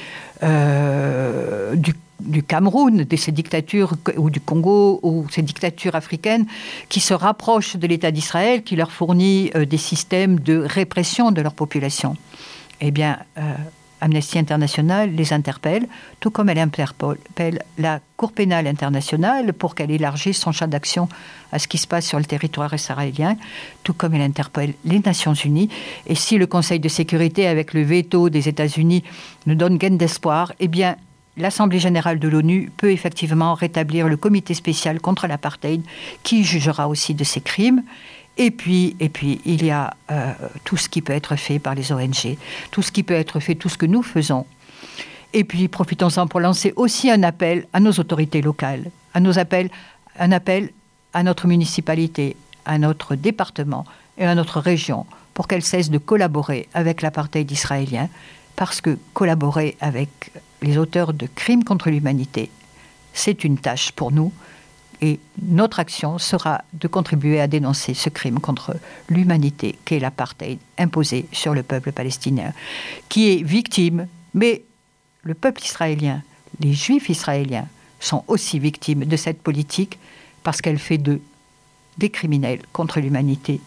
euh, du, du Cameroun, de ces dictatures, ou du Congo, ou ces dictatures africaines qui se rapprochent de l'État d'Israël, qui leur fournit euh, des systèmes de répression de leur population. Eh bien, euh, Amnesty International les interpelle, tout comme elle interpelle la Cour pénale internationale pour qu'elle élargisse son champ d'action à ce qui se passe sur le territoire israélien, tout comme elle interpelle les Nations Unies. Et si le Conseil de sécurité, avec le veto des États-Unis, ne donne gain d'espoir, eh bien, l'Assemblée générale de l'ONU peut effectivement rétablir le comité spécial contre l'apartheid qui jugera aussi de ces crimes. Et puis, et puis, il y a euh, tout ce qui peut être fait par les O N G, tout ce qui peut être fait, tout ce que nous faisons. Et puis, profitons-en pour lancer aussi un appel à nos autorités locales, à nos appels, un appel à notre municipalité, à notre département et à notre région, pour qu'elles cessent de collaborer avec l'apartheid israélien, parce que collaborer avec les auteurs de crimes contre l'humanité, c'est une tâche pour nous. Et notre action sera de contribuer à dénoncer ce crime contre l'humanité qu'est l'apartheid imposé sur le peuple palestinien, qui est victime, mais le peuple israélien, les Juifs israéliens, sont aussi victimes de cette politique parce qu'elle fait d'eux des criminels contre l'humanité.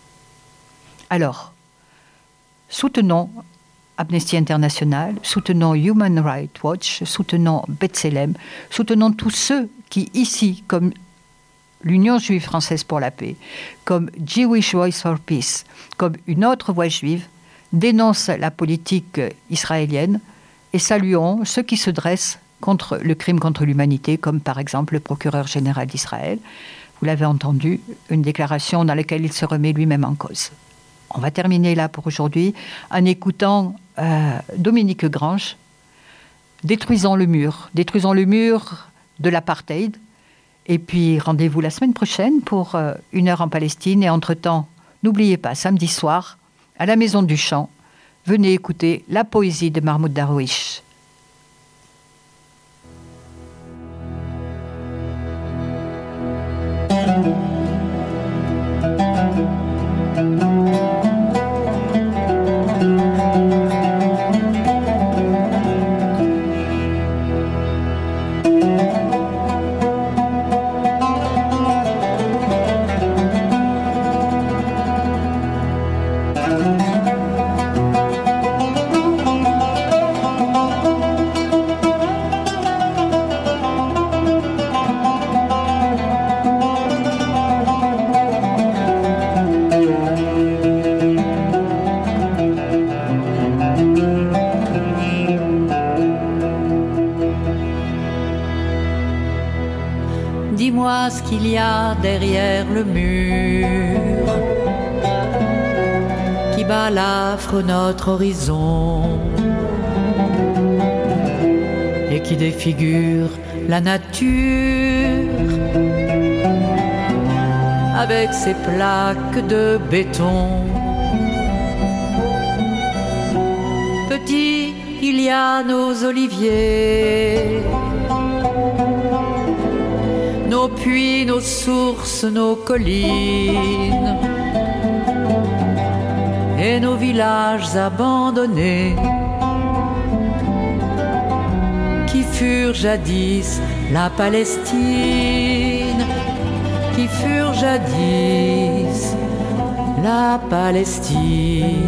Alors, soutenons Amnesty International, soutenons Human Rights Watch, soutenons B'Tselem, soutenons tous ceux qui, ici, comme l'Union juive française pour la paix, comme Jewish Voice for Peace, comme une autre voix juive, dénoncent la politique israélienne et saluons ceux qui se dressent contre le crime contre l'humanité, comme par exemple le procureur général d'Israël. Vous l'avez entendu, une déclaration dans laquelle il se remet lui-même en cause. On va terminer là pour aujourd'hui en écoutant euh, Dominique Grange, « Détruisons le mur », détruisons le mur de l'apartheid. Et puis rendez-vous la semaine prochaine pour euh, une heure en Palestine. Et entre-temps, n'oubliez pas, samedi soir, à la Maison du Chant, venez écouter la poésie de Mahmoud Darwish. Dis-moi ce qu'il y a derrière le mur qui balafre notre horizon et qui défigure la nature avec ses plaques de béton. Petit, il y a nos oliviers, nos puits, nos sources, nos collines et nos villages abandonnés qui furent jadis la Palestine, qui furent jadis la Palestine.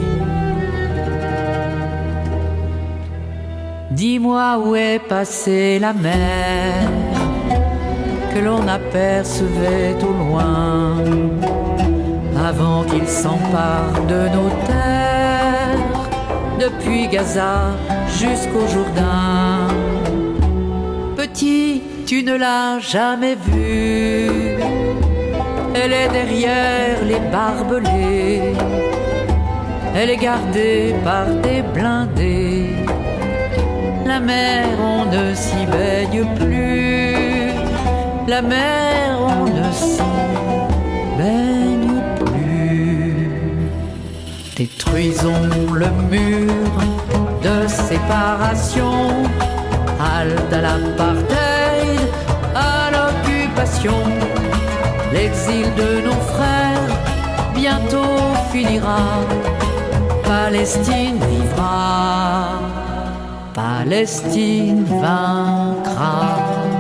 Dis-moi où est passée la mer que l'on apercevait au loin avant qu'il s'empare de nos terres, depuis Gaza jusqu'au Jourdain. Petit, tu ne l'as jamais vue, elle est derrière les barbelés, elle est gardée par des blindés. La mer, on ne s'y baigne plus, la mer, on ne s'y baigne plus. Détruisons le mur de séparation, halte à l'apartheid, à l'occupation. L'exil de nos frères bientôt finira, Palestine vivra, Palestine vaincra.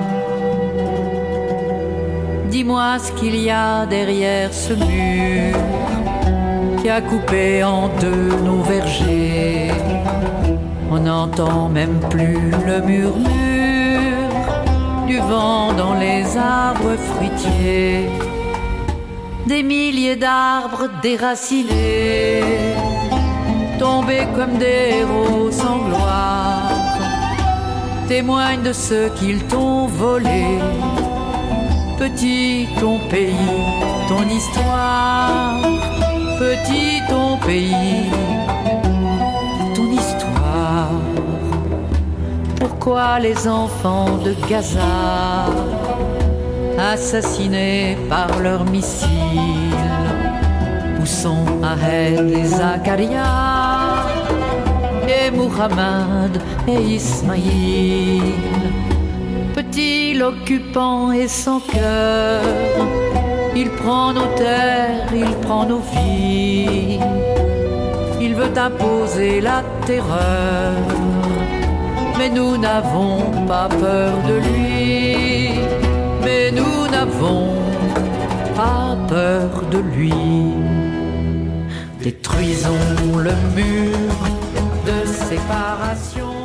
Dis-moi ce qu'il y a derrière ce mur qui a coupé en deux nos vergers. On n'entend même plus le murmure du vent dans les arbres fruitiers. Des milliers d'arbres déracinés, tombés comme des héros sans gloire, témoignent de ce qu'ils t'ont volé. Petit ton pays, ton histoire, petit ton pays, ton histoire. Pourquoi les enfants de Gaza, assassinés par leurs missiles, où sont Ahed et Zacharia et Muhammad et Ismaïl? Petit, l'occupant est sans cœur, il prend nos terres, il prend nos vies, il veut imposer la terreur, mais nous n'avons pas peur de lui, mais nous n'avons pas peur de lui. Détruisons le mur de séparation.